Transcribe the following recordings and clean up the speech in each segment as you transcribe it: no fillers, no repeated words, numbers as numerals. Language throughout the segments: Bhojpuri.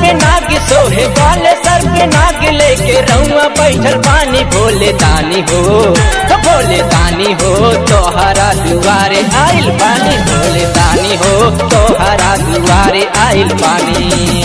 पे नाग सोहे काले सर पे नाग लेके रउआ बैठल पानी भोले दानी हो भोले दानी हो तोहरा दुआरे आइल पानी भोले दानी हो तोहरा दुआरे आइल पानी।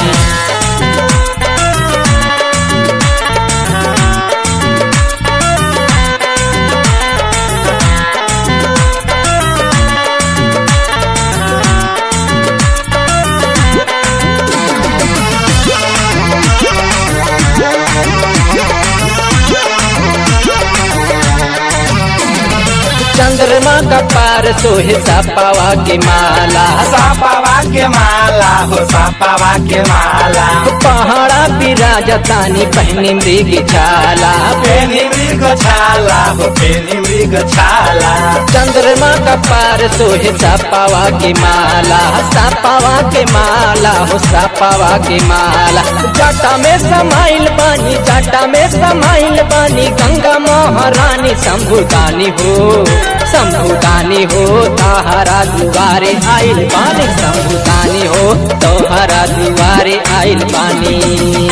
चंद्रमा का पार सोहे सापावा के माला सापावा के माला हो सापावा के माला पहाड़ा विराजतानी पहनी मृग छाला पेनी मृग छाला हो पेनी मृग छाला। चंद्रमा का पार सोहे सापावा के माला सापावा के माला हो सापावा के माला। जाटा में समाइल बानी जाटा में समाइल बानी गंगा महारानी शंभुदानी हो शंभुदानी हो तोहरा दुआरे आइल पानी शंभुदानी हो तोहरा दुआरे आइल पानी।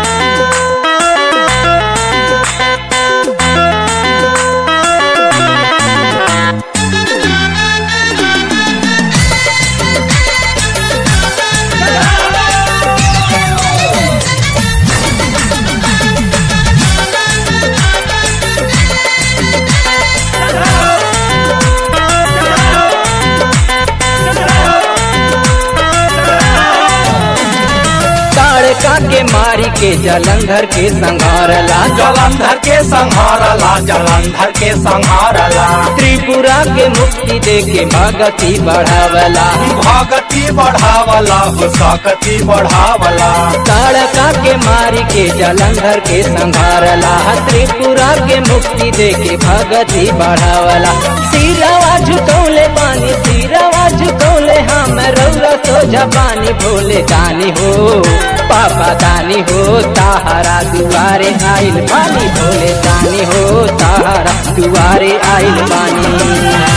ताड़का के मारी के जलंधर के संहारला जलंधर के संहारला जलंधर के संहारला त्रिपुरा के मुक्ति दे के भगति बढ़ावला भगति बढ़ावला हो सकति बढ़ावला। ताड़का के मारी के जलंधर के संहारला त्रिपुरा के मुक्ति दे के भगति बढ़ावला। सिरवा झुकौले पानी सिरवा झुकौले हम रौरा सोझा पानी भोले दानी हो पापा दानी हो ताहरा दुआरे आइल पानी भोले दानी हो ताहरा दुआरे आइल पानी।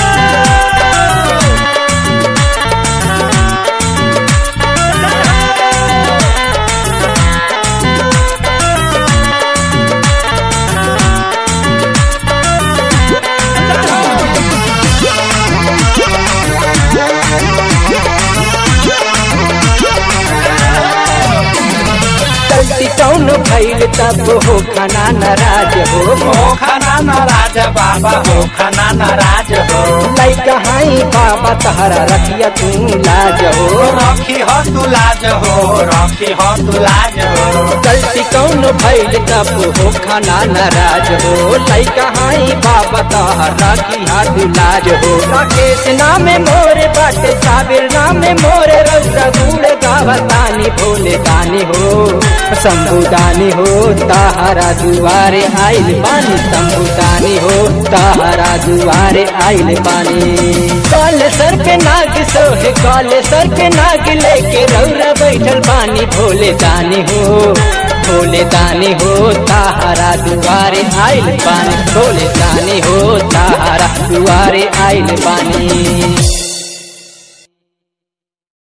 कौन भैल तब हो खाना नाराज हो खाना नाराज बाबा हो खाना नाराज हो। लैका हाई बाबा तहरा रखिया तू लाज हो रखी हो तू लाज हो रखी हो तू लाज हो। गलती कौन भैल तब हो खाना नाराज हो लैका हाई बाबा तहरा रखिया तू लाज हो। राकेश नामे मोरे बाटे साबिर नामे मोरे रौरा गुड़ गावतानी भोले दानी हो शंभुदानी हो ताहरा दुआरे आइल पानी शंभुदानी हो ताहरा दुआरे आइल पानी। काले सर पे नाग सोहे काले सर पे नाग लेके रौरा बैठल पानी भोले दानी हो ताहरा दुआरे आइल पानी भोले दानी हो ताहरा दुआरे आइल पानी।